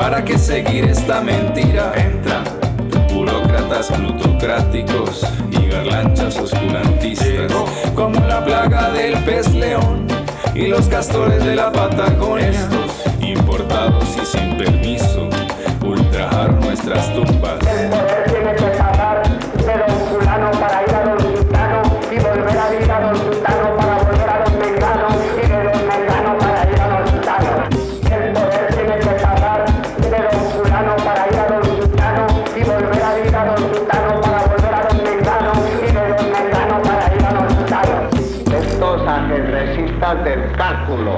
¿Para qué seguir esta mentira? Entran burócratas plutocráticos y garlanchas oscurantistas, como la plaga del pez león y los castores de la Patagonia. Estos importados y sin permiso ultrajaron nuestras tumbas. El poder tiene que pasar de don fulano para ir a don sultano y volver a ir a don sultano para volver a don mengano y de don mengano para ir a don sultano. El poder tiene que pasar de don fulano para ir a don sultano y volver a ir a don sultano para volver a don mengano y de don mengano para ir a don sultano. Estos ajedrecistas del cálculo.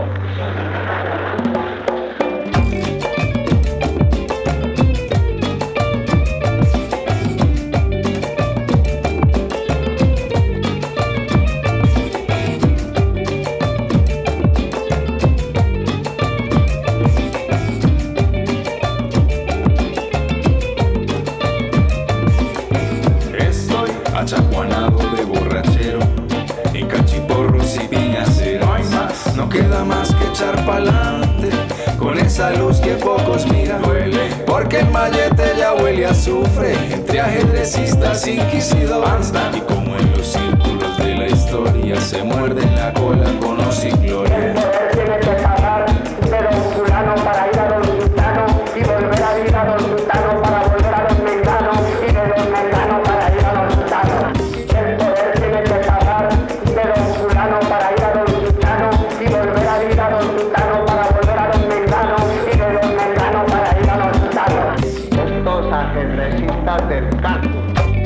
Achacuanado de borrachero, en cachiporros y viñacero. No queda más que echar pa'lante con esa luz que pocos miran. Porque el mallete ya huele a azufre entre ajedrecistas inquisidores. Y como en los círculos de la historia se muerden la cola con osi gloria. El poder tiene que pasar de don fulano para ir a don sultano y volver a ir a don sultano para volver a don mengano y de don mengano para ir a don sultano. El poder tiene que pasar de don fulano para ir a don sultano y volver a ir a don sultano para volver a don mengano y de don mengano para ir a don sultano. Estos ajedrecistas del cálculo.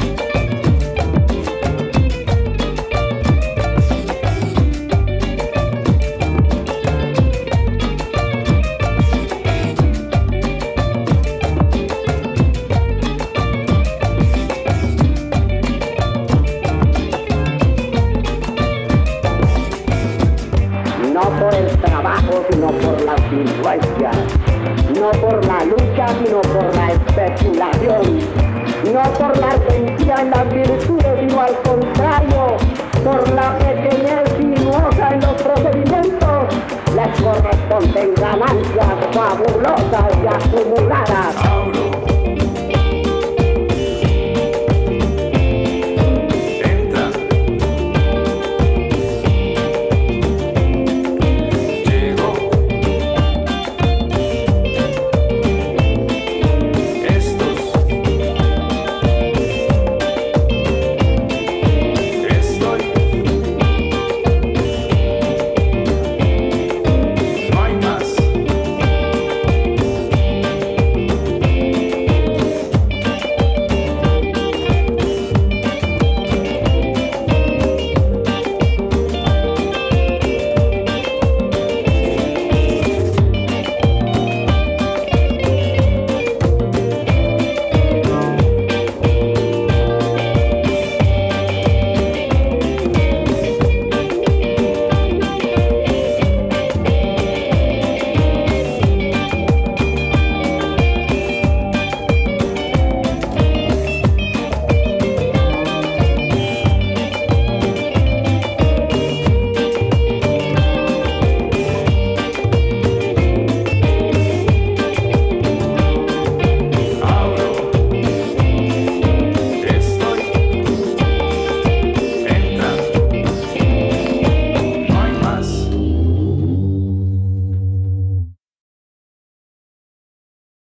No por el trabajo, sino por las influencias. No por la lucha, sino por la especulación. No por la ardentia en las virtudes, sino al contrario, por la pequeñez sinuosa en los procedimientos, les corresponden ganancias fabulosas y acumuladas.